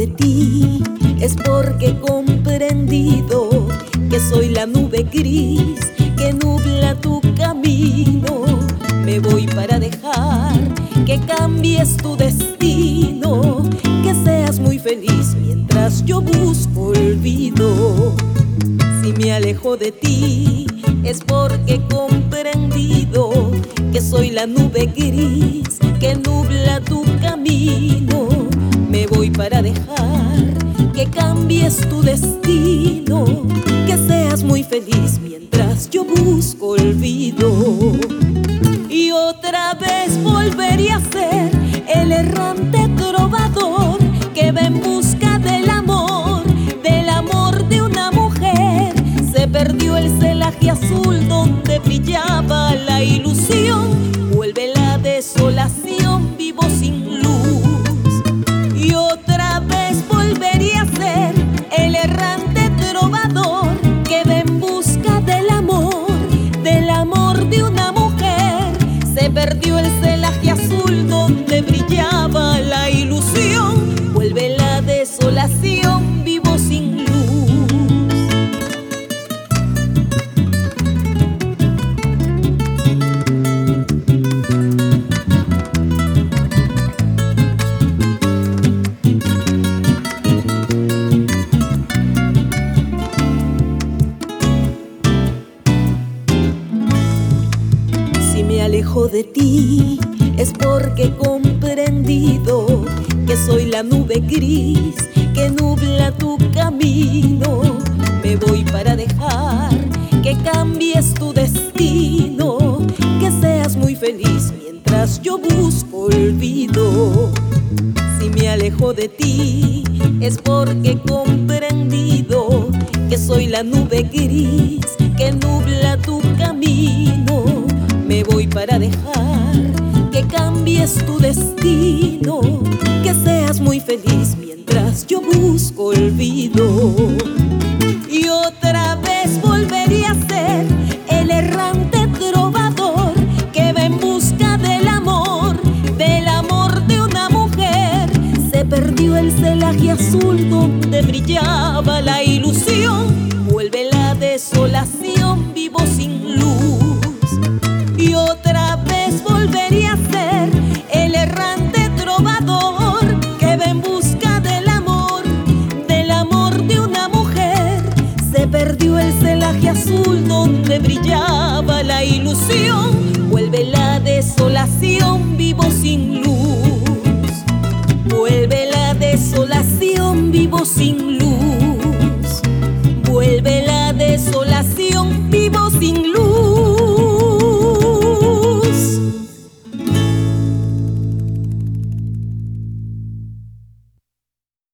de ti es porque he comprendido que soy la nube gris que nubla tu camino. Me voy para dejar que cambies tu destino, que seas muy feliz mientras yo busco olvido. Si me alejo de ti es porque he comprendido que soy la nube gris que nubla tu camino. Me voy para dejar que cambies tu destino, que seas muy feliz mientras yo busco olvido. Y otra vez volvería a ser el errante trovador que va en busca del amor de una mujer. Se perdió el celaje azul donde brillaba la ilusión, vuelve la desolación, vivo sin luz. Y otra vez volvería a ser el errante trovador que va en busca del amor de una mujer. Se perdió el celaje azul donde brillaba la ilusión, vuelve la desolación, vivo sin luz. Si me alejo de ti es porque he comprendido que soy la nube gris que nubla tu camino. Me voy para dejar que cambies tu destino, que seas muy feliz mientras yo busco olvido. Si me alejo de ti es porque he comprendido que soy la nube gris que nubla tu camino. Me voy para dejar que cambies tu destino, que seas muy feliz mientras yo busco olvido. Y otra vez volvería a ser el errante trovador que va en busca del amor de una mujer. Se perdió el celaje azul donde brillaba la ilusión, vuelve la desolación, vivo sin luz. Y otra vez volvería a ser el errante trovador que va en busca del amor de una mujer. Se perdió el celaje azul donde brillaba la ilusión, vuelve la desolación, vivo sin luz.